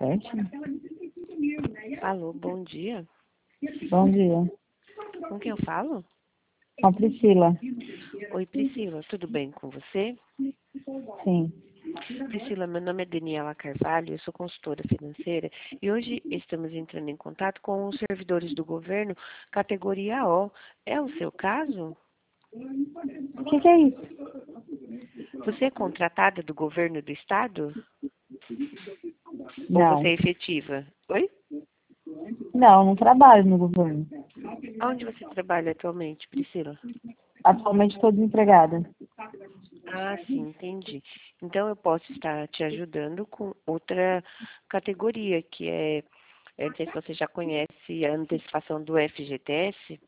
7? Alô, bom dia. Bom dia. Com quem eu falo? Com a Priscila. Oi, Priscila, tudo bem com você? Sim. Priscila, meu nome é Daniela Carvalho, eu sou consultora financeira e hoje estamos entrando em contato com os servidores do governo categoria O. É o seu caso? O que é isso? Você é contratada do governo do estado? Ou você Não. é efetiva? Oi? Não trabalho no governo. Onde você trabalha atualmente, Priscila? Atualmente estou desempregada. Ah, sim, entendi. Então eu posso estar te ajudando com outra categoria, que é, eu não sei se você já conhece a antecipação do FGTS.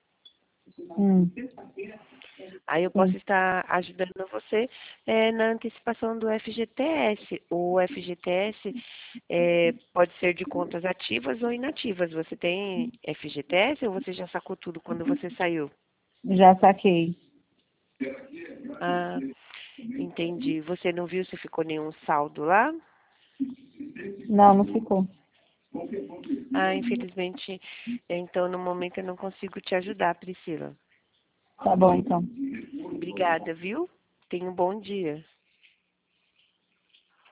Aí eu posso Sim. estar ajudando você na antecipação do FGTS. O FGTS pode ser de contas ativas ou inativas. Você tem FGTS ou você já sacou tudo quando você saiu? Já saquei. Ah, entendi. Você não viu se ficou nenhum saldo lá? Não ficou. Ah, infelizmente, então no momento eu não consigo te ajudar, Priscila. Tá bom, então. Obrigada, viu? Tenha um bom dia.